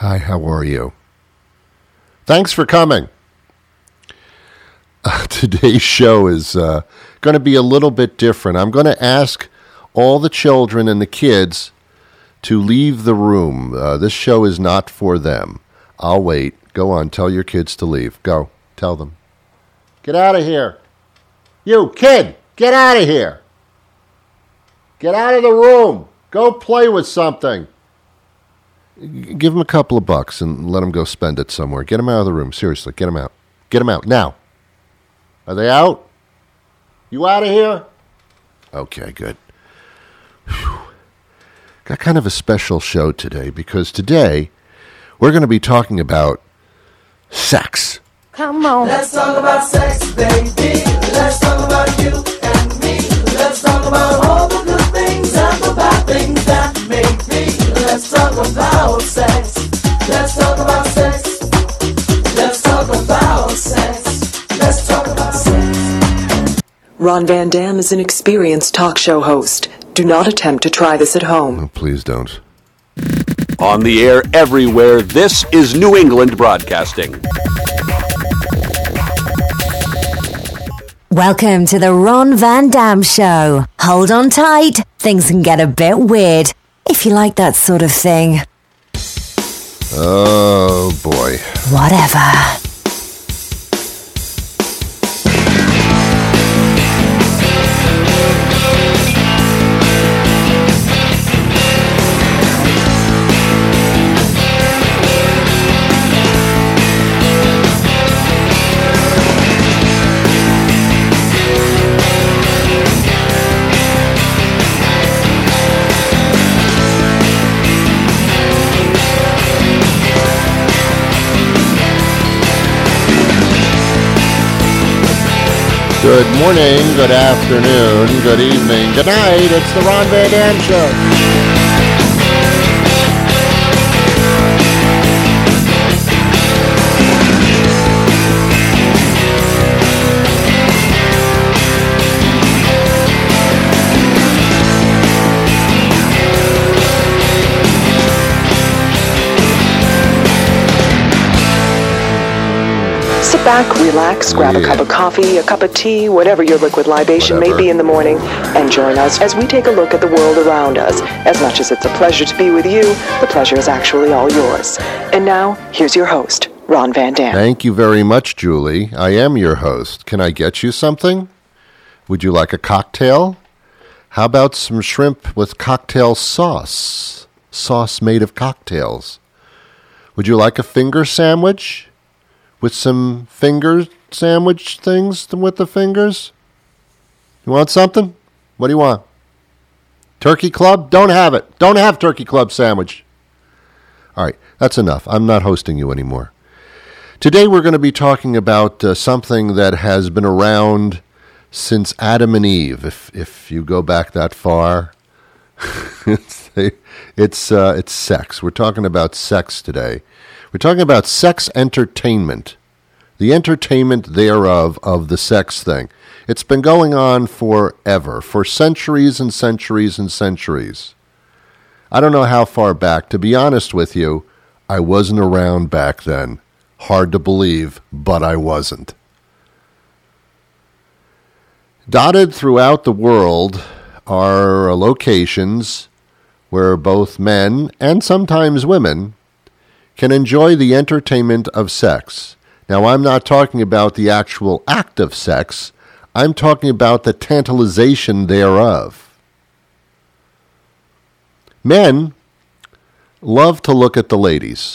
Hi, how are you? Thanks for coming. Today's show is going to be a little bit different. I'm going to ask all the children and the kids to leave the room. This show is not for them. I'll wait. Go on, tell your kids to leave. Go, tell them. Get out of here. You, kid, get out of here. Get out of the room. Go play with something. Give them a couple of bucks and let them go spend it somewhere. Get them out of the room. Seriously, get them out. Get them out now. Are they out? You out of here? Okay, good. Whew. Got kind of a special show today because today we're going to be talking about sex. Come on. Let's talk about sex, baby. Let's talk about you and me. Let's talk about all the good things and the bad things that make me. Let's talk about sex. Let's talk about sex. Let's talk about sex. Let's talk about sex. Ron Van Dam is an experienced talk show host. Do not attempt to try this at home. Oh, please don't. On the air everywhere, this is New England Broadcasting. Welcome to the Ron Van Dam Show. Hold on tight. Things can get a bit weird, if you like that sort of thing. Oh, boy. Whatever. Good morning, good afternoon, good evening, good night. It's the Ron Van Dam Show. Sit back, relax, grab a cup of coffee, a cup of tea, whatever your liquid libation may be in the morning, and join us as we take a look at the world around us. As much as it's a pleasure to be with you, the pleasure is actually all yours. And now, here's your host, Ron Van Dam. Thank you very much, Julie. I am your host. Can I get you something? Would you like a cocktail? How about some shrimp with cocktail sauce? Sauce made of cocktails. Would you like a finger sandwich? With some finger sandwich things with the fingers? You want something? What do you want? Turkey Club? Don't have it. Don't have Turkey Club sandwich. All right, that's enough. I'm not hosting you anymore. Today we're going to be talking about something that has been around since Adam and Eve. If you go back that far, it's sex. We're talking about sex today. We're talking about sex entertainment, the entertainment thereof of the sex thing. It's been going on forever, for centuries and centuries and centuries. I don't know how far back. To be honest with you, I wasn't around back then. Hard to believe, but I wasn't. Dotted throughout the world are locations where both men and sometimes women can enjoy the entertainment of sex. Now, I'm not talking about the actual act of sex. I'm talking about the tantalization thereof. Men love to look at the ladies.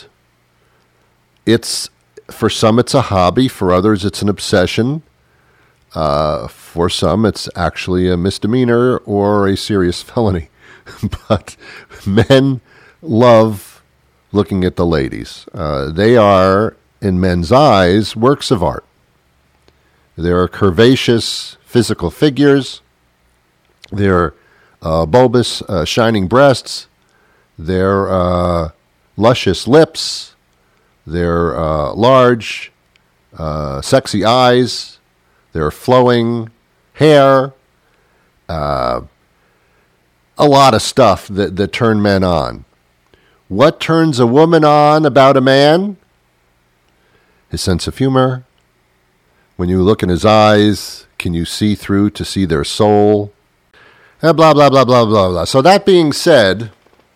For some, it's a hobby. For others, it's an obsession. For some, it's actually a misdemeanor or a serious felony. But men love looking at the ladies. They are, in men's eyes, works of art. They're curvaceous physical figures. They're bulbous, shining breasts. They're luscious lips. They're large, sexy eyes. They're flowing hair. A lot of stuff that turn men on. What turns a woman on about a man? His sense of humor. When you look in his eyes, can you see through to see their soul? Blah, blah, blah, blah, blah, blah. So that being said,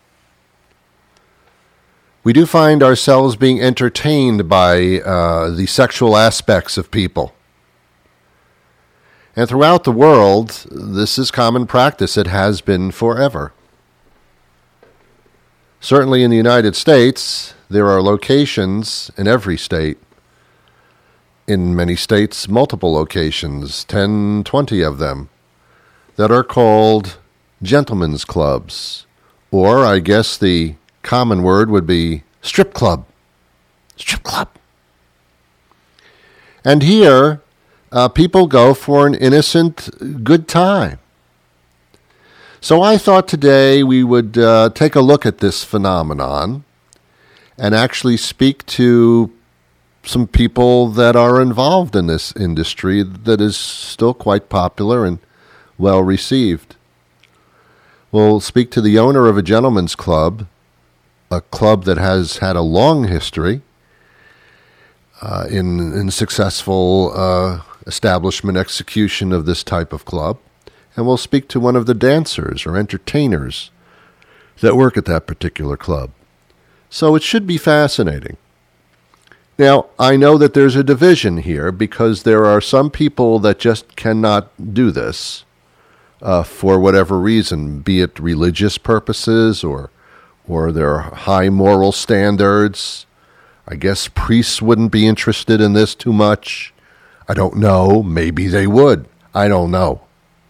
we do find ourselves being entertained by the sexual aspects of people. And throughout the world, this is common practice. It has been forever. Certainly in the United States, there are locations in every state. In many states, multiple locations, 10, 20 of them, that are called gentlemen's clubs. Or I guess the common word would be strip club. Strip club. And here, people go for an innocent good time. So I thought today we would take a look at this phenomenon and actually speak to some people that are involved in this industry that is still quite popular and well received. We'll speak to the owner of a gentleman's club, a club that has had a long history in successful establishment execution of this type of club. And we'll speak to one of the dancers or entertainers that work at that particular club. So it should be fascinating. Now, I know that there's a division here because there are some people that just cannot do this for whatever reason, be it religious purposes or their high moral standards. I guess priests wouldn't be interested in this too much. I don't know. Maybe they would. I don't know.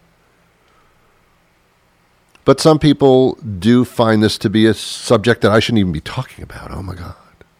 But some people do find this to be a subject that I shouldn't even be talking about. Oh, my God.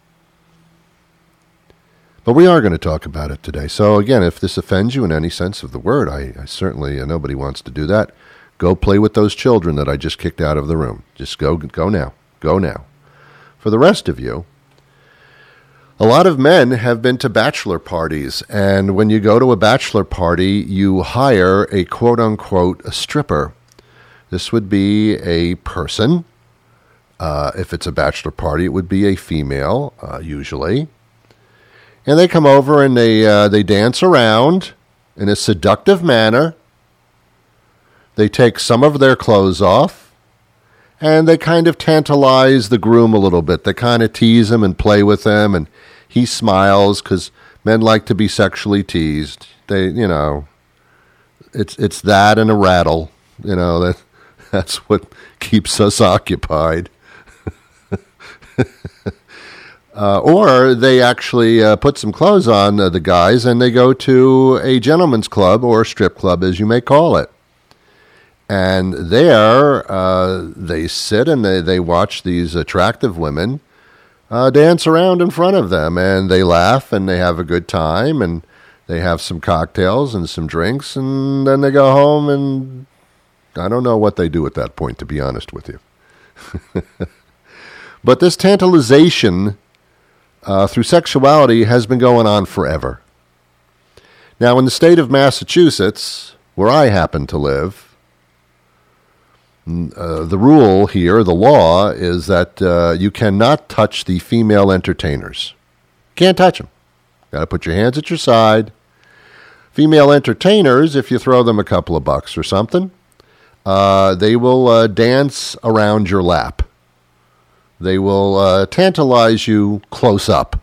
But we are going to talk about it today. So, again, if this offends you in any sense of the word, I certainly, nobody wants to do that. Go play with those children that I just kicked out of the room. Just go now. Go now. For the rest of you, a lot of men have been to bachelor parties. And when you go to a bachelor party, you hire a quote-unquote a stripper. This would be a person. If it's a bachelor party, it would be a female, usually. And they come over and they dance around in a seductive manner. They take some of their clothes off, and they kind of tantalize the groom a little bit. They kind of tease him and play with him, and he smiles because men like to be sexually teased. They, it's that and a rattle. That's what keeps us occupied. Or they actually put some clothes on, the guys, and they go to a gentleman's club or strip club, as you may call it. And there they sit and they watch these attractive women dance around in front of them. And they laugh and they have a good time and they have some cocktails and some drinks. And then they go home, and I don't know what they do at that point, to be honest with you. But this tantalization through sexuality has been going on forever. Now, in the state of Massachusetts, where I happen to live, the rule here, the law, is that you cannot touch the female entertainers. Can't touch them. Got to put your hands at your side. Female entertainers, if you throw them a couple of bucks or something, they will dance around your lap. They will tantalize you close up.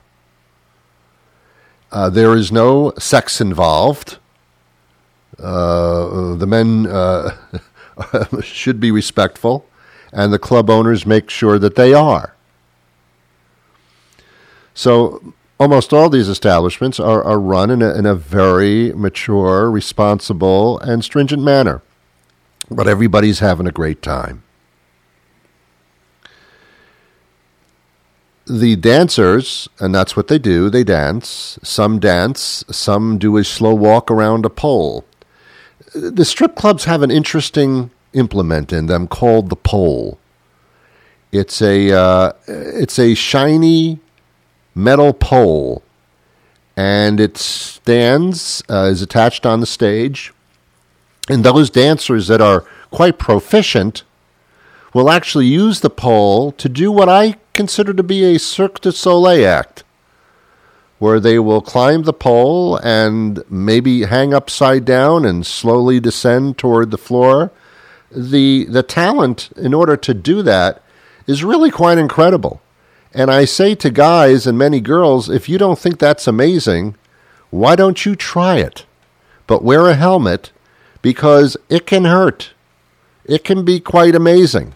There is no sex involved. The men should be respectful, and the club owners make sure that they are. So almost all these establishments are run in a very mature, responsible, and stringent manner. But everybody's having a great time. The dancers, and that's what they do, they dance. Some do a slow walk around a pole. The strip clubs have an interesting implement in them called the pole. It's a shiny metal pole, and it stands, is attached on the stage. And those dancers that are quite proficient will actually use the pole to do what I considered to be a Cirque du Soleil act, where they will climb the pole and maybe hang upside down and slowly descend toward the floor. The talent in order to do that is really quite incredible. And I say to guys and many girls, if you don't think that's amazing, why don't you try it? But wear a helmet, because it can hurt. It can be quite amazing.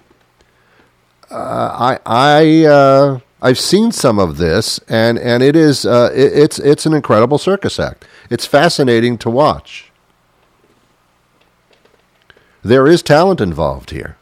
I've seen some of this, and it is it's an incredible circus act. It's fascinating to watch. There is talent involved here.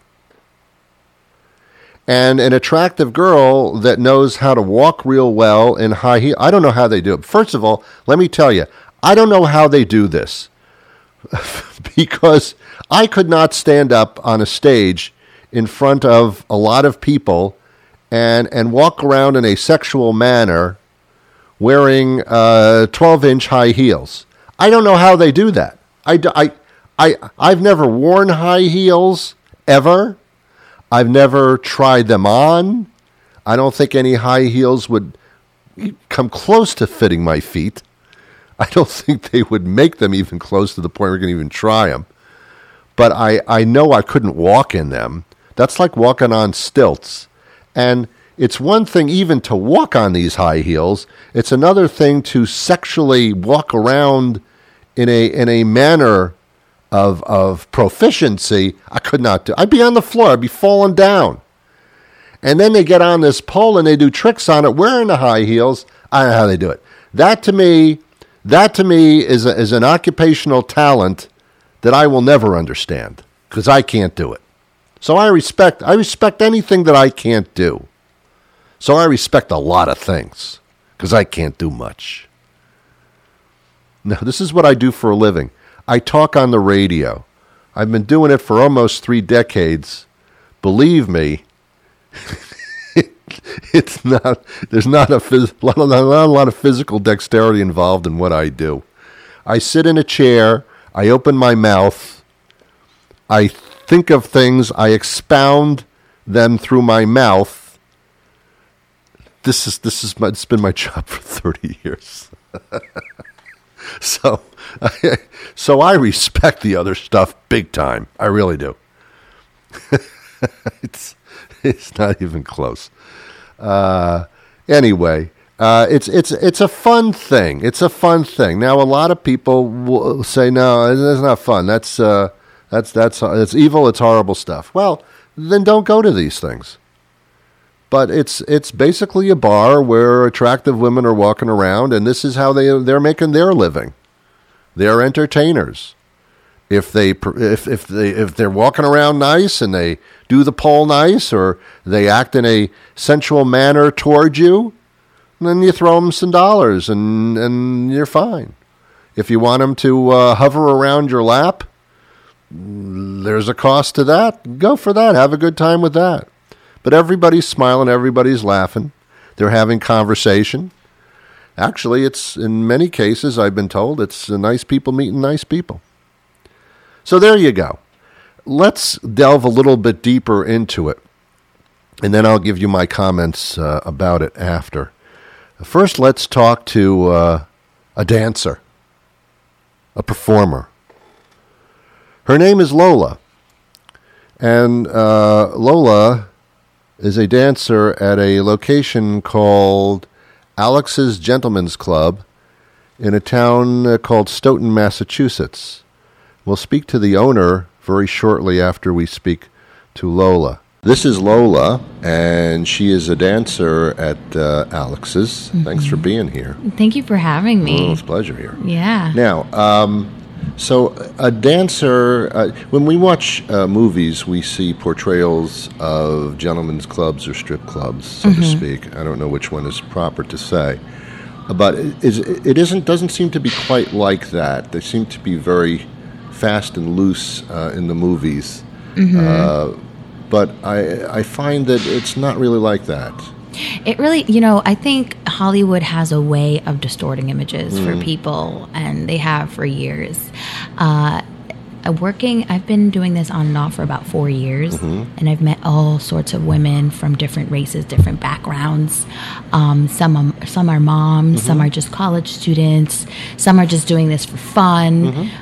And an attractive girl that knows how to walk real well in high heels. I don't know how they do it. First of all, let me tell you, I don't know how they do this. Because I could not stand up on a stage in front of a lot of people and walk around in a sexual manner wearing 12-inch high heels. I don't know how they do that. I've never worn high heels, ever. I've never tried them on. I don't think any high heels would come close to fitting my feet. I don't think they would make them even close to the point where we can even try them. But I know I couldn't walk in them. That's like walking on stilts. And it's one thing even to walk on these high heels. It's another thing to sexually walk around in a manner of proficiency. I could not do. I'd be on the floor. I'd be falling down. And then they get on this pole and they do tricks on it wearing the high heels. I don't know how they do it. That to me is an occupational talent that I will never understand, because I can't do it. So I respect anything that I can't do. So I respect a lot of things, because I can't do much. Now, this is what I do for a living. I talk on the radio. I've been doing it for almost 3 decades. Believe me, it's not. There's not a lot of physical dexterity involved in what I do. I sit in a chair. I open my mouth. I think of things. I expound them through my mouth. It's been my job for 30 years. So I respect the other stuff big time. I really do. It's not even close. Anyway, it's a fun thing. It's a fun thing. Now, a lot of people will say, no, that's not fun. That's evil. It's horrible stuff. Well, then don't go to these things. But it's basically a bar where attractive women are walking around, and this is how they're making their living. They're entertainers. If they're walking around nice and they do the pole nice, or they act in a sensual manner toward you, then you throw them some dollars and you're fine. If you want them to hover around your lap, there's a cost to that. Go for that. Have a good time with that. But everybody's smiling, everybody's laughing. They're having conversation. Actually, it's in many cases, I've been told, it's nice people meeting nice people. So there you go. Let's delve a little bit deeper into it, and then I'll give you my comments about it after. First, let's talk to a dancer, a performer. Her name is Lola, and Lola is a dancer at a location called Alex's Gentlemen's Club in a town called Stoughton, Massachusetts. We'll speak to the owner very shortly after we speak to Lola. This is Lola, and she is a dancer at Alex's. Mm-hmm. Thanks for being here. Thank you for having me. Oh, it's a pleasure here. Yeah. Now, so a dancer, when we watch movies, we see portrayals of gentlemen's clubs or strip clubs, so to speak. I don't know which one is proper to say. But it doesn't seem to be quite like that. They seem to be very fast and loose in the movies. Mm-hmm. But I find that it's not really like that. It really, I think Hollywood has a way of distorting images for people, and they have for years. I've been doing this on and off for about 4 years, and I've met all sorts of women from different races, different backgrounds. Some are moms, some are just college students, some are just doing this for fun.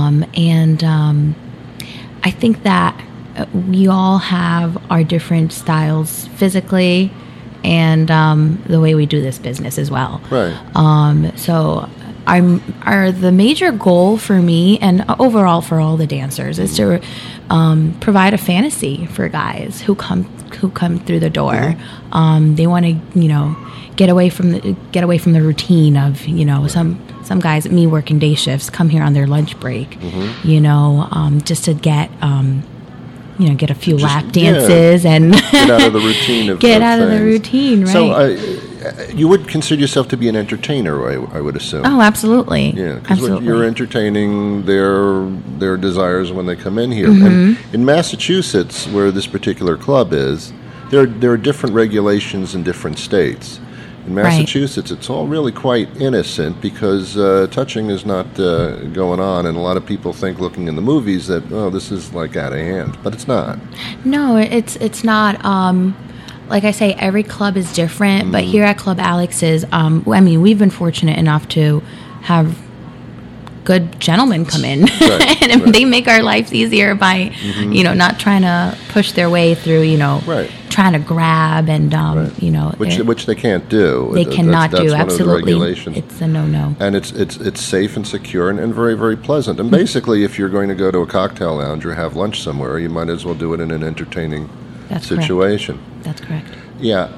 I think that we all have our different styles physically and the way we do this business as well. Right. So the major goal for me and overall for all the dancers is to provide a fantasy for guys who come through the door. They want to, get away from the routine of, some guys, me working day shifts, come here on their lunch break, just to get get a few lap dances and get out of the routine of the routine, right? So you would consider yourself to be an entertainer, I would assume. Oh, absolutely. Yeah, because you're entertaining their desires when they come in here. Mm-hmm. And in Massachusetts, where this particular club is, there are different regulations in different states. In Massachusetts, it's all really quite innocent because touching is not going on, and a lot of people think, looking in the movies, that this is like out of hand, but it's not. No, it's not. Like I say, every club is different, but here at Club Alex's, we've been fortunate enough to have good gentlemen come in, and they make our lives easier by, not trying to push their way through, trying to grab and, which they can't do. They cannot that's do. One Absolutely, of the regulations. It's a no-no. And it's safe and secure and very, very pleasant. And basically, if you're going to go to a cocktail lounge or have lunch somewhere, you might as well do it in an entertaining situation. Correct. That's correct. Yeah.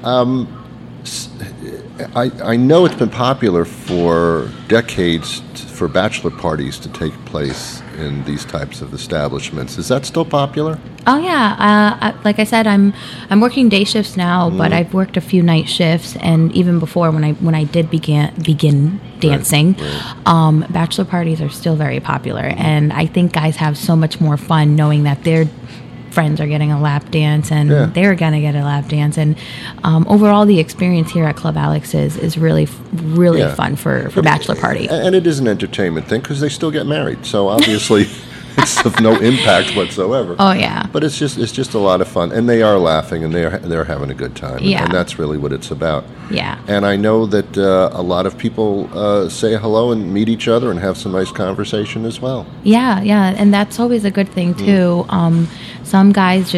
I know it's been popular for decades for bachelor parties to take place in these types of establishments. Is that still popular? Oh yeah, like I said, I'm working day shifts now, but I've worked a few night shifts, and even before when I did begin dancing, bachelor parties are still very popular, and I think guys have so much more fun knowing that their friends are getting a lap dance and they're going to get a lap dance, and overall the experience here at Club Alex's is really fun for bachelor party. And it is an entertainment thing because they still get married, so obviously it's of no impact whatsoever. Oh yeah, but it's just a lot of fun, and they are laughing and they're having a good time, and that's really what it's about. Yeah. And I know that a lot of people say hello and meet each other and have some nice conversation as well. Yeah, and that's always a good thing too. Some guys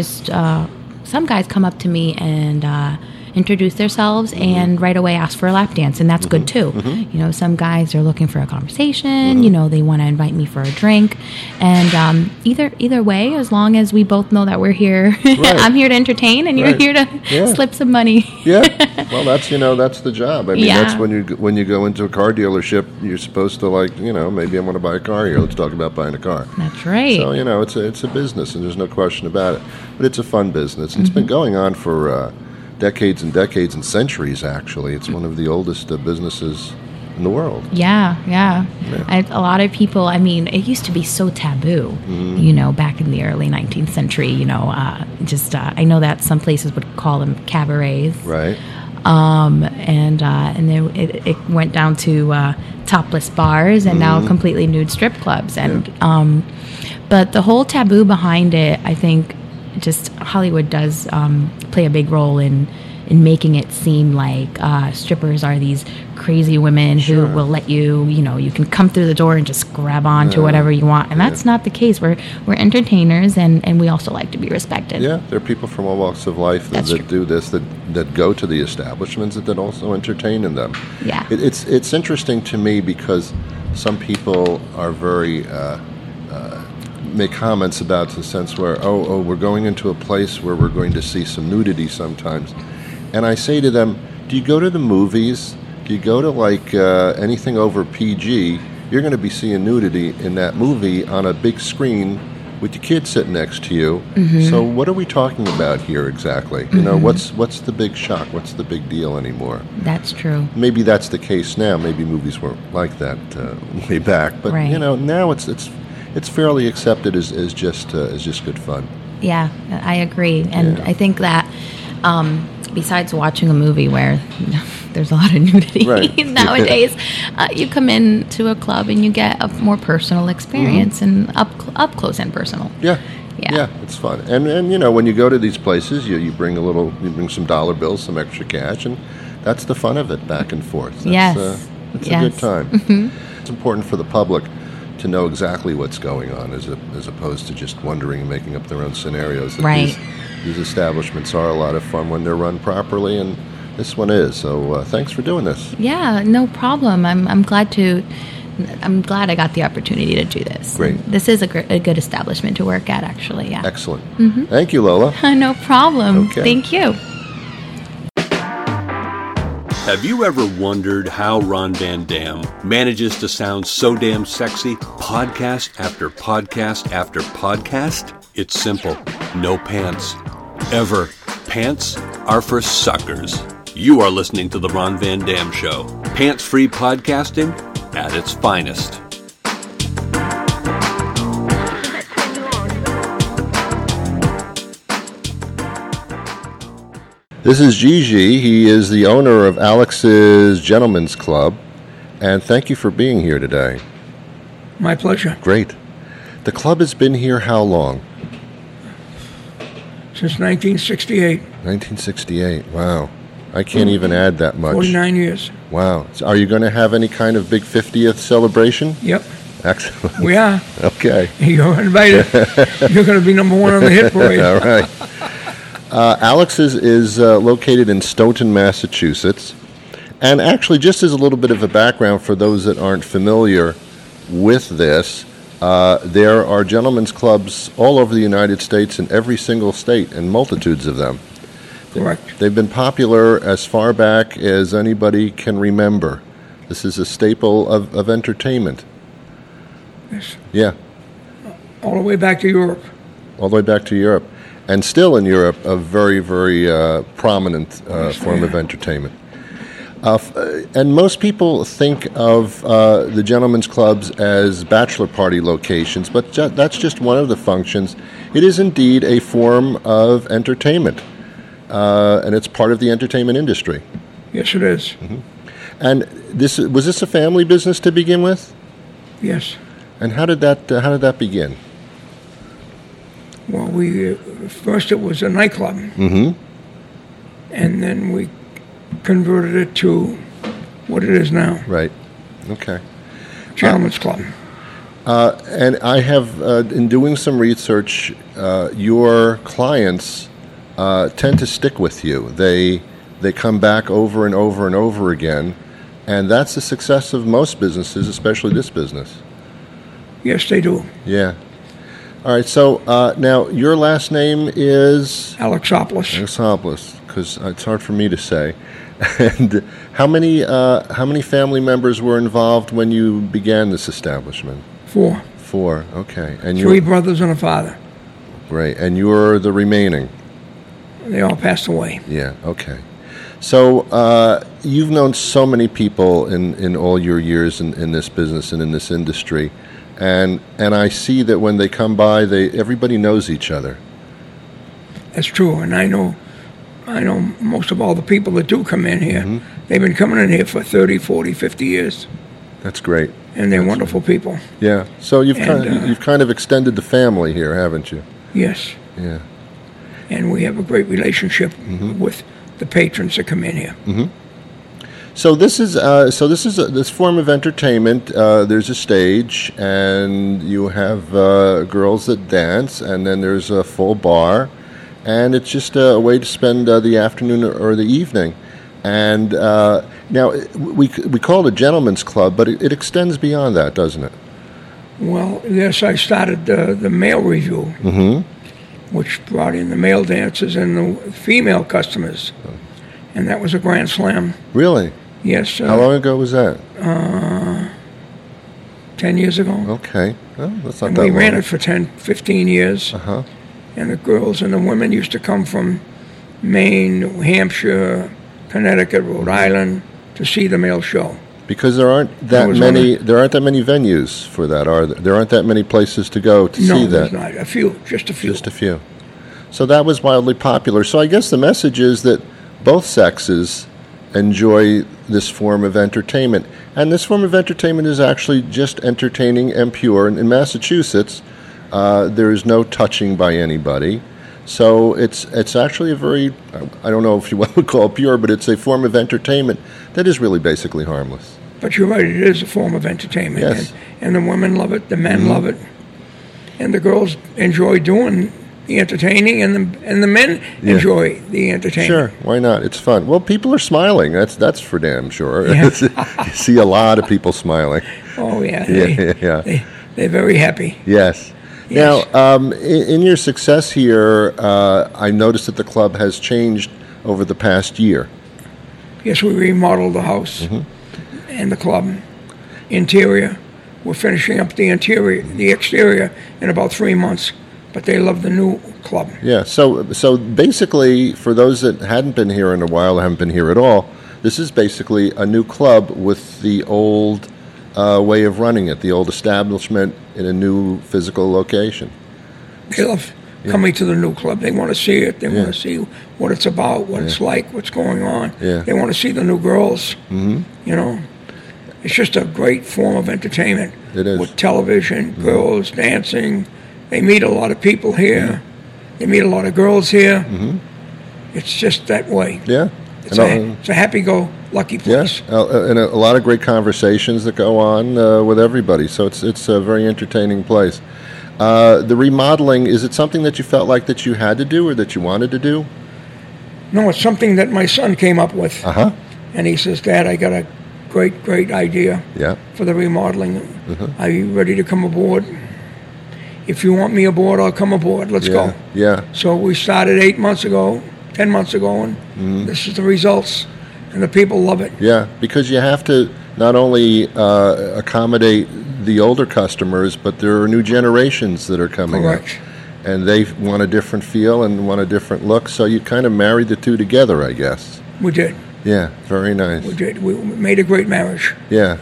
come up to me and introduce themselves and right away ask for a lap dance, and that's good too. Some guys are looking for a conversation. They want to invite me for a drink, and either way, as long as we both know that we're here, I'm here to entertain, and you're here to slip some money. Well, that's the job. I mean, that's when you go into a car dealership, you're supposed to maybe I want to buy a car here. Let's talk about buying a car. That's right. So it's a business, and there's no question about it. But it's a fun business. It's been going on for decades and decades and centuries, actually. It's one of the oldest businesses in the world. Yeah. A lot of people, it used to be so taboo, back in the early 19th century, I know that some places would call them cabarets. Right. And then it went down to topless bars and now completely nude strip clubs. And but the whole taboo behind it, I think, just Hollywood does play a big role in making it seem like strippers are these crazy women who will let you can come through the door and just grab on to whatever you want. And that's not the case. We're entertainers, and we also like to be respected. Yeah, there are people from all walks of life that do this, that go to the establishments that also entertain in them. Yeah. It's interesting to me because some people are very... make comments about the sense where, we're going into a place where we're going to see some nudity sometimes. And I say to them, do you go to the movies? Do you go to anything over PG? You're going to be seeing nudity in that movie on a big screen with your kid sitting next to you. So what are we talking about here exactly? What's the big shock? What's the big deal anymore? That's true. Maybe that's the case now. Maybe movies weren't like that way back. But now it's fairly accepted as just good fun. Yeah, I agree, and I think that besides watching a movie where there's a lot of nudity Right. nowadays. You come in to a club and you get a more personal experience and up close and personal. Yeah. Yeah. Yeah, it's fun. And you know, when you go to these places, you bring you bring some dollar bills, some extra cash, and that's the fun of it, back and forth. That's, Yes. It's Yes. a good time. It's important for the public to know exactly what's going on as opposed to just wondering and making up their own scenarios. That Right. These establishments are a lot of fun when they're run properly, and this one is. So thanks for doing this. Yeah, no problem. I'm glad I got the opportunity to do this. Great. This is a good establishment to work at, actually. Yeah. Excellent. Thank you, Lola. No problem. Okay. Thank you. Have you ever wondered how Ron Van Dam manages to sound so damn sexy podcast after podcast after podcast? It's simple. No pants. Ever. Pants are for suckers. You are listening to The Ron Van Dam Show. Pants-free podcasting at its finest. This is Gigi. He is the owner of Alex's Gentlemen's Club. And thank you for being here today. My pleasure. Great. The club has been here how long? Since 1968, 1968. Wow. I can't even add that much. 49 years. Wow. So are you going to have any kind of big 50th celebration? Yep, Excellent. we are. Okay. You're invited. You're going to be number one on the hit parade. All right. Alex's is located in Stoughton, Massachusetts. And actually, just as a little bit of a background for those that aren't familiar with this, there are gentlemen's clubs all over the United States in every single state, and multitudes of them. Correct. They've been popular as far back as anybody can remember. This is a staple of entertainment. Yes. Yeah, All the way back to Europe. all the way back to Europe. And still in Europe, a very, very prominent form of entertainment. And most people think of the gentlemen's clubs as bachelor party locations, but that's just one of the functions. It is indeed a form of entertainment, and it's part of the entertainment industry. Yes, it is. And was this a family business to begin with? Yes. And how did that begin? Well, first it was a nightclub. Mm-hmm. And then we converted it to what it is now, Right. Okay. Gentlemen's Club. And I have, in doing some research, your clients tend to stick with you. They come back over and over and over again, and that's the success of most businesses, especially this business. Yes, they do. Yeah. All right. So now your last name is Alexopoulos. Alexopoulos, because it's hard for me to say. And how many family members were involved when you began this establishment? 4. 4. Okay. And 3 brothers and a father. Great. And you're the remaining. They all passed away. Yeah. Okay. So you've known so many people in all your years in this business and in this industry, and I see that when they come by, everybody knows each other. That's true, and I know most of all the people that do come in here. They've been coming in here for 30, 40, 50 years, That's great. and they're wonderful people. Yeah. So you've And, you've kind of extended the family here, haven't you? Yes, Yeah. and we have a great relationship with the patrons that come in here. So this is this form of entertainment. There's a stage, and you have girls that dance, and then there's a full bar, and it's just a way to spend the afternoon or the evening. And now we call it a gentleman's club, but it extends beyond that, doesn't it? Well, yes, I started the male review, which brought in the male dancers and the female customers, and that was a grand slam. Really? Yes. How long ago was that? 10 years ago. Okay. Well, that's not And that we long. ran it for 10, 15 years. Uh-huh. And the girls and the women used to come from Maine, New Hampshire, Connecticut, Rhode Island to see the male show. Because there aren't that was many venues for that, are there? There aren't that many places to go to No, see there's that. not. A few, just a few. Just a few. So that was wildly popular. So I guess the message is that both sexes enjoy this form of entertainment. And this form of entertainment is actually just entertaining and pure. In Massachusetts, there is no touching by anybody. So it's actually a very, I don't know if you want to call it pure, but it's a form of entertainment that is really basically harmless. But you're right, it is a form of entertainment. Yes. And the women love it, the men love it. And the girls enjoy doing the entertaining, and the men enjoy the entertainment. Sure, why not? It's fun. Well, people are smiling. That's for damn sure. Yeah. You see a lot of people smiling. Oh, yeah. They're very happy. Yes. Yes. Now, in your success here, I noticed that the club has changed over the past year. Yes, we remodeled the house and the club. Interior. We're finishing up the exterior in about 3 months. But they love the new club. Yeah, so basically, for those that hadn't been here in a while, haven't been here at all, this is basically a new club with the old way of running it, the old establishment in a new physical location. They love coming to the new club. They want to see it. They want to see what it's about, what it's like, what's going on. Yeah. They want to see the new girls. You know, it's just a great form of entertainment. It is. With television, girls dancing. They meet a lot of people here. They meet a lot of girls here. It's just that way. Yeah. It's a happy-go-lucky place. Yeah, and a lot of great conversations that go on with everybody. So it's a very entertaining place. The remodeling, is it something that you felt like that you had to do or that you wanted to do? No, it's something that my son came up with. Uh-huh. And he says, Dad, I got a great idea for the remodeling. Are you ready to come aboard? If you want me aboard, I'll come aboard. Let's go. Yeah. So we started 10 months ago, and this is the results, and the people love it. Yeah, because you have to not only accommodate the older customers, but there are new generations that are coming up. And they want a different feel and want a different look, so you kind of married the two together, I guess. We did. Yeah, very nice. We did. We made a great marriage. Yeah.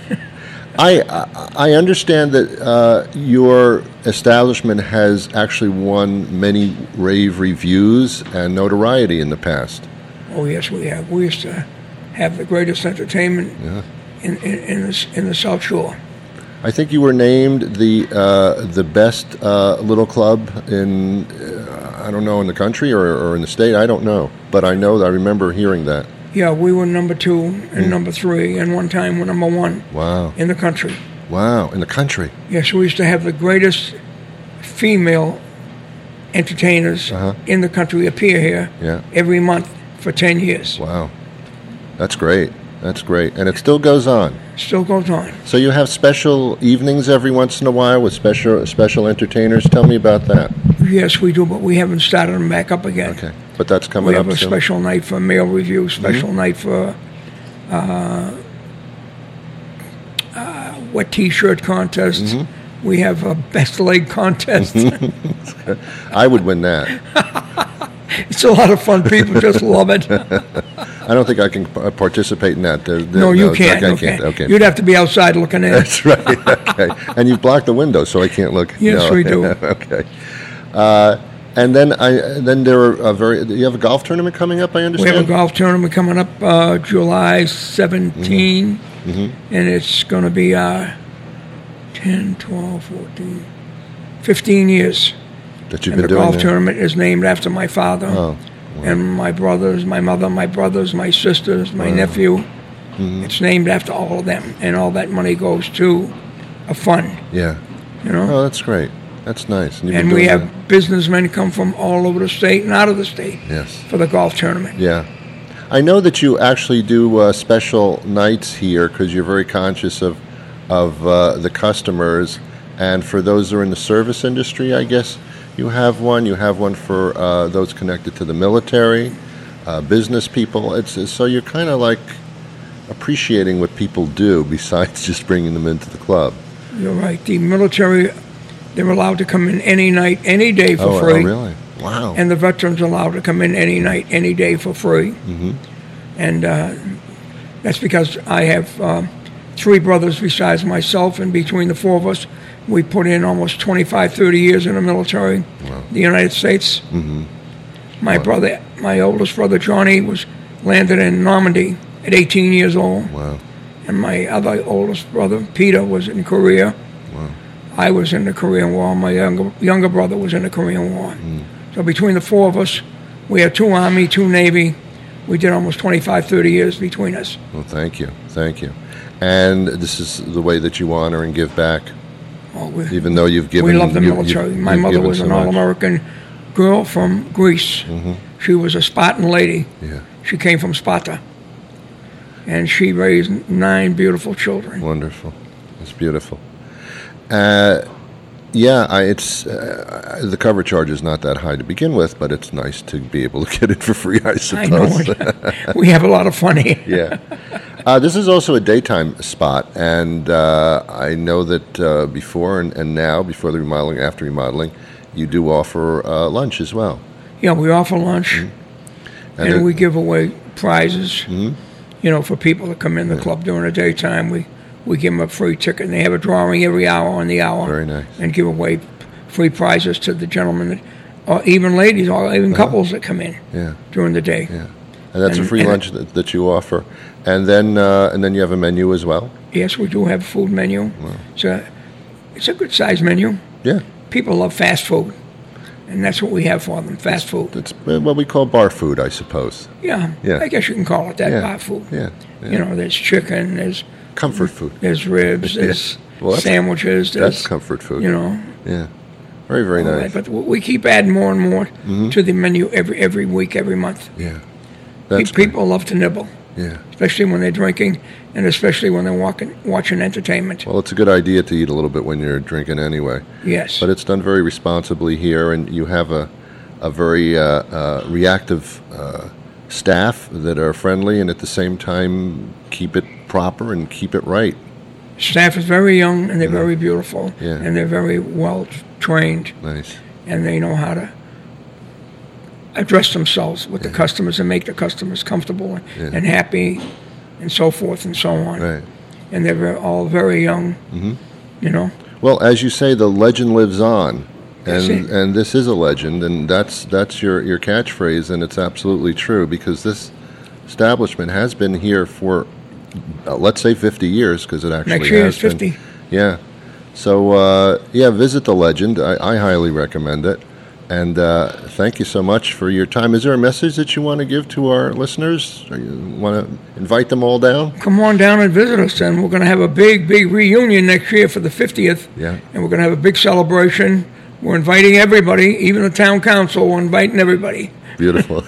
I understand that your establishment has actually won many rave reviews and notoriety in the past. Oh yes, we have. We used to have the greatest entertainment in the South Shore. I think you were named the best little club in I don't know in the country or in the state. I don't know, but I remember hearing that. Yeah, we were number 2 and number 3, and one time we're number 1. Wow. In the country. Wow, in the country. Yes, we used to have the greatest female entertainers in the country appear here every month for 10 years. Wow. That's great. That's great. And it still goes on. Still goes on. So you have special evenings every once in a while with special entertainers. Tell me about that. Yes, we do, but we haven't started them back up again. Okay. But that's coming up soon. We have a special night for mail review, special night for wet T-shirt contests. We have a best leg contest. I would win that. It's a lot of fun. People just love it. I don't think I can participate in that. No, you can't. I can't. Okay. You'd have to be outside looking in. That's right. Okay. And you've blocked the window, so I can't look. Yes, we do. Okay. And then there are you have a golf tournament coming up, I understand? We have a golf tournament coming up July 17, and it's going to be 10, 12, 14, 15 years. That you've and been the doing golf that. tournament is named after my father and my brothers, my mother, my brothers, my sisters, my nephew. It's named after all of them, and all that money goes to a fund. Yeah. You know? Oh, that's great. That's nice. And we have businessmen come from all over the state and out of the state for the golf tournament. Yeah. I know that you actually do special nights here because you're very conscious of the customers. And for those who are in the service industry, I guess you have one. You have one for those connected to the military, business people. So you're kind of like appreciating what people do besides just bringing them into the club. You're right. The military, they're allowed to come in any night, any day for free. Oh, really? Wow. And the veterans are allowed to come in any night, any day for free. And that's because I have 3 brothers besides myself, and between the 4 of us, we put in almost 25, 30 years in the military, the United States. My brother, my oldest brother, Johnny, was landed in Normandy at 18 years old. Wow. And my other oldest brother, Peter, was in Korea. Wow. I was in the Korean War. My younger brother was in the Korean War. So between the four of us, we had 2 Army, 2 Navy. We did almost 25, 30 years between us. Well, thank you. Thank you. And this is the way that you honor and give back, even though you've given. We love the you've- military. you've- My you've mother given was so an much. all-American girl from Greece. She was a Spartan lady. Yeah, She came from Sparta. And she raised 9 beautiful children. wonderful. It's beautiful. It's the cover charge is not that high to begin with, but it's nice to be able to get it for free, I I know suppose. it. We have a lot of fun here. Yeah. This is also a daytime spot, and I know that before and now, before the remodeling, after remodeling, you do offer lunch as well. Yeah, we offer lunch, and it- we give away prizes. For people that come in the club during the daytime. We give them a free ticket, and they have a drawing every hour on the hour. Very nice. And give away free prizes to the gentlemen, or even ladies, or even couples that come in Yeah. during the day. Yeah. And that's a And- free and- lunch that you offer, and then you have a menu as well. Yes, we do have a food menu. So it's a good sized menu. Yeah. People love fast food, and that's what we have for them, fast food. It's what we call bar food, I suppose. Yeah, Yeah. I guess you can call it that, Yeah. bar food. Yeah. There's chicken, Comfort food. there's ribs, Yeah. there's Well, that's- sandwiches, there's That's comfort food. Yeah. Very, very all nice. that. But we keep adding more and more to the menu every week, every month. Yeah. That's great. People love to nibble, Yeah. especially when they're drinking, and especially when they're watching entertainment. Well, it's a good idea to eat a little bit when you're drinking anyway. Yes. But it's done very responsibly here, and you have a very reactive staff that are friendly and at the same time keep it proper and keep it right. Staff is very young, and they're very beautiful, Yeah. and they're very well trained, Nice. and they know how to address themselves with the customers and make the customers comfortable and happy, and so forth and so on. Right. And they're all very young, Well, as you say, the legend lives on, That's it. and this is a legend, and that's your catchphrase, and it's absolutely true because this establishment has been here for let's say 50 years because it actually Next year has is 50. been. Yeah. So visit the legend. I highly recommend it, and thank you so much for your time. Is there a message that you want to give to our listeners? Or you want to invite them all down? Come on down and visit us, and we're going to have a big reunion next year for the 50th. Yeah. And we're going to have a big celebration. We're inviting everybody, even the town council. We're inviting everybody. Beautiful.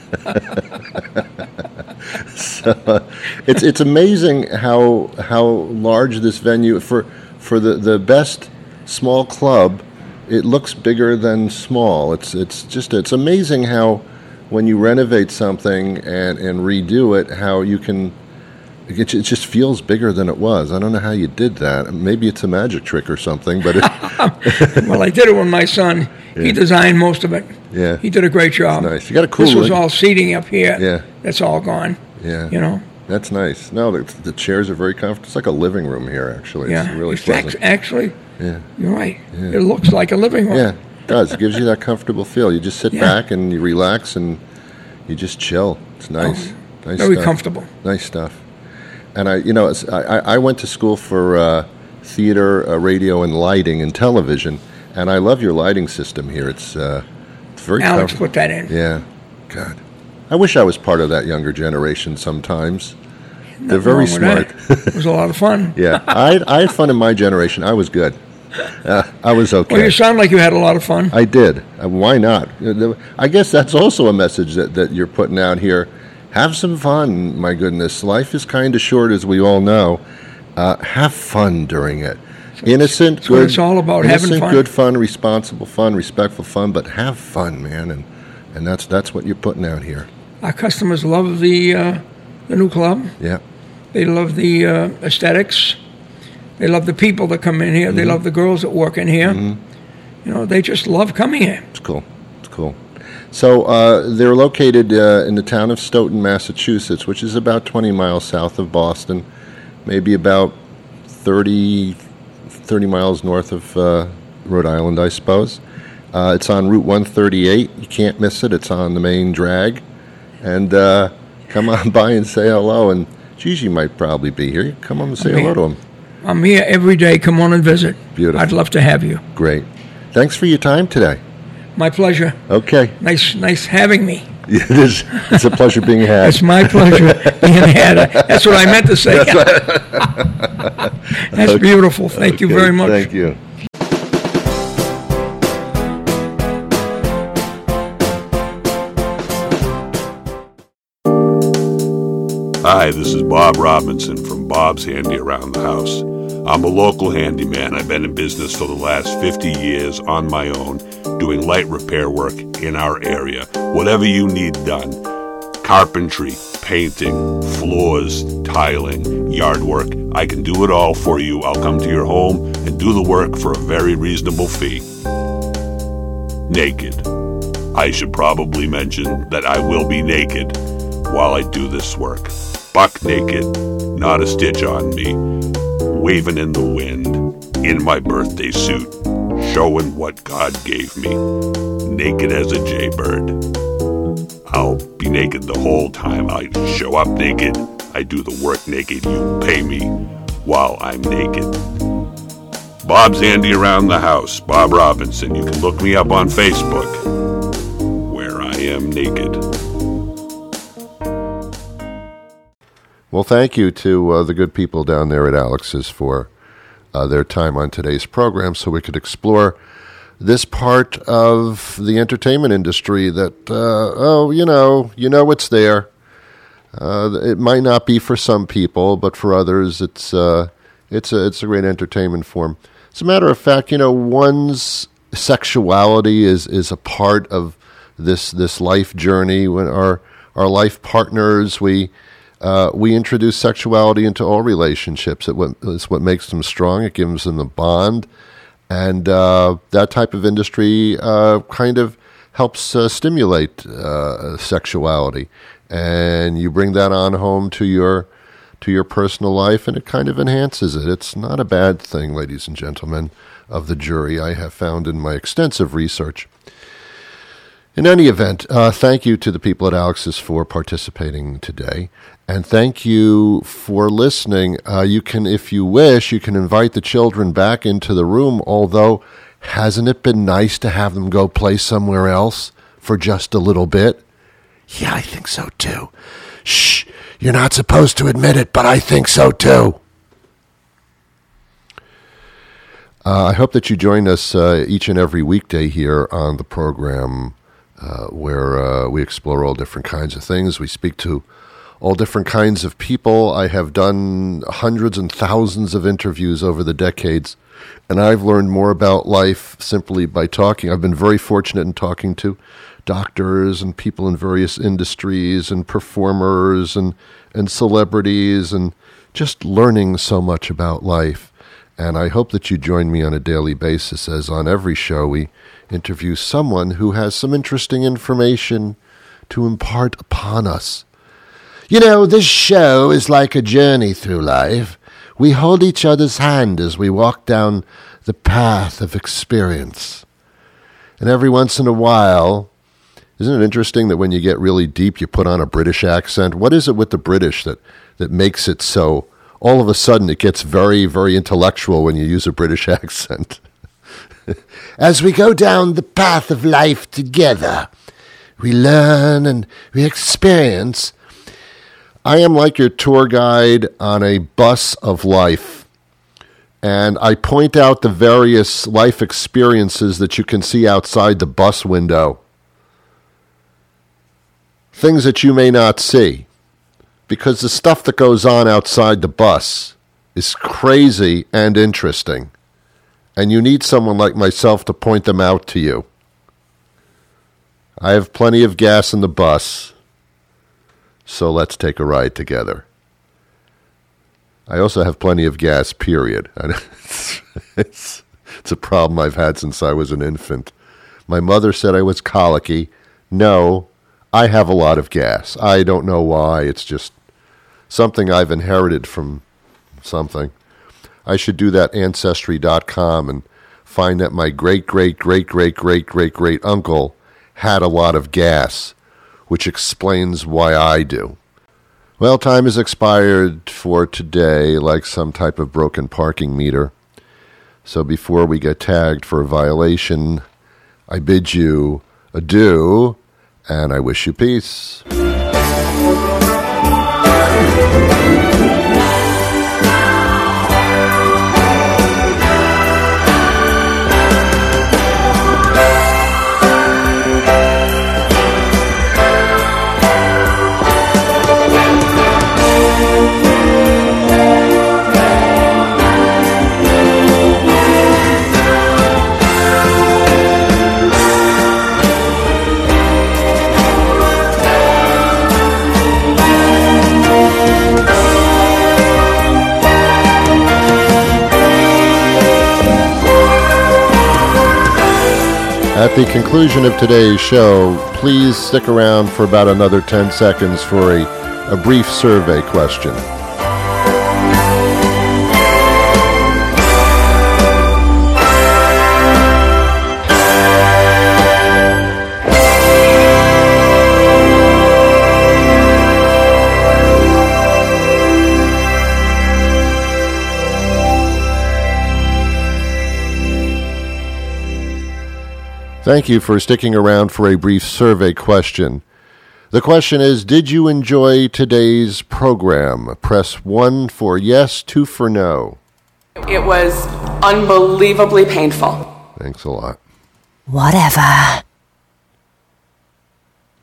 So, it's amazing how large this venue for the best small club. It looks bigger than small. It's amazing how when you renovate something and redo it, how you can. It just feels bigger than it was. I don't know how you did that. Maybe it's a magic trick or something, but Well, I did it with my son. He designed most of it. Yeah. He did a great job. nice. You got a cool. This was all seating up here. Yeah. That's all gone. Yeah. That's nice. No, the chairs are very comfortable. It's like a living room here, actually. Yeah. It's really It's pleasant. actually, Yeah. you're right. It looks like a living room. Yeah, it does. It gives you that comfortable feel. You just sit Yeah. back and you relax and you just chill. It's nice. Nice Very stuff. comfortable. Nice stuff. And I went to school for theater, radio, and lighting and television, and I love your lighting system here. It's very Alex comfortable. put that in. Yeah, God, I wish I was part of that younger generation. Sometimes they're very Wrong with smart. that. It was a lot of fun. Yeah, I had fun in my generation. I was good. I was okay. Well, you sound like you had a lot of fun. I did. Why not? I guess that's also a message that you're putting out here. Have some fun, my goodness. Life is kind of short, as we all know. Have fun during it. Innocent, That's what good. it's all about, having innocent, fun. good fun, responsible fun, respectful fun, but have fun, man. And that's what you're putting out here. Our customers love the new club. Yeah. They love the aesthetics. They love the people that come in here. They love the girls that work in here. They just love coming here. It's cool. It's cool. So they're located in the town of Stoughton, Massachusetts, which is about 20 miles south of Boston, maybe about 30 miles north of Rhode Island, I suppose. It's on Route 138. You can't miss it. It's on the main drag. And Come on by and say hello. And Gigi might probably be here. Come on and say hello to him. I'm here every day. Come on and visit. Beautiful. I'd love to have you. Great. Thanks for your time today. My pleasure. Okay. Nice having me. It is. It's a pleasure being had. It's my pleasure being had. That's what I meant to say. That's beautiful. Thank you very much. Thank you. Hi, this is Bob Robinson from Bob's Handy Around the House. I'm a local handyman. I've been in business for the last 50 years on my own, doing light repair work in our area. Whatever you need done. Carpentry, painting, floors, tiling, yard work. I can do it all for you. I'll come to your home and do the work for a very reasonable fee. Naked. I should probably mention that I will be naked while I do this work. Buck naked, not a stitch on me, waving in the wind, in my birthday suit, showing what God gave me, naked as a jaybird. I'll be naked the whole time. I show up naked, I do the work naked, you pay me while I'm naked. Bob's Handy Around the House, Bob Robinson. You can look me up on Facebook, where I am naked. Well, thank you to the good people down there at Alex's for their time on today's program so we could explore this part of the entertainment industry that, it's there. It might not be for some people, but for others, it's a great entertainment form. As a matter of fact, one's sexuality is a part of this life journey. When our life partners, we introduce sexuality into all relationships. It's what makes them strong. It gives them a bond. And that type of industry kind of helps stimulate sexuality. And you bring that on home to your personal life, and it kind of enhances it. It's not a bad thing, ladies and gentlemen of the jury, I have found in my extensive research. In any event, thank you to the people at Alex's for participating today. And thank you for listening. You can, if you wish, you can invite the children back into the room, although hasn't it been nice to have them go play somewhere else for just a little bit? Yeah, I think so too. Shh, you're not supposed to admit it, but I think so too. I hope that you join us each and every weekday here on the program where we explore all different kinds of things. We speak to all different kinds of people. I have done hundreds and thousands of interviews over the decades, and I've learned more about life simply by talking. I've been very fortunate in talking to doctors and people in various industries and performers and celebrities and just learning so much about life. And I hope that you join me on a daily basis, as on every show we interview someone who has some interesting information to impart upon us. This show is like a journey through life. We hold each other's hand as we walk down the path of experience. And every once in a while, isn't it interesting that when you get really deep, you put on a British accent? What is it with the British that makes it so all of a sudden it gets very, very intellectual when you use a British accent? As we go down the path of life together, we learn and we experience. I am like your tour guide on a bus of life, and I point out the various life experiences that you can see outside the bus window. Things that you may not see, because the stuff that goes on outside the bus is crazy and interesting, and you need someone like myself to point them out to you. I have plenty of gas in the bus, so let's take a ride together. I also have plenty of gas, period. It's a problem I've had since I was an infant. My mother said I was colicky. No, I have a lot of gas. I don't know why. It's just something I've inherited from something. I should do that Ancestry.com and find that my great-great-great-great-great-great-great uncle had a lot of gas, which explains why I do. Well, time has expired for today, like some type of broken parking meter. So before we get tagged for a violation, I bid you adieu, and I wish you peace. At the conclusion of today's show, please stick around for about another 10 seconds for a brief survey question. Thank you for sticking around for a brief survey question. The question is, did you enjoy today's program? Press 1 for yes, 2 for no. It was unbelievably painful. Thanks a lot. Whatever.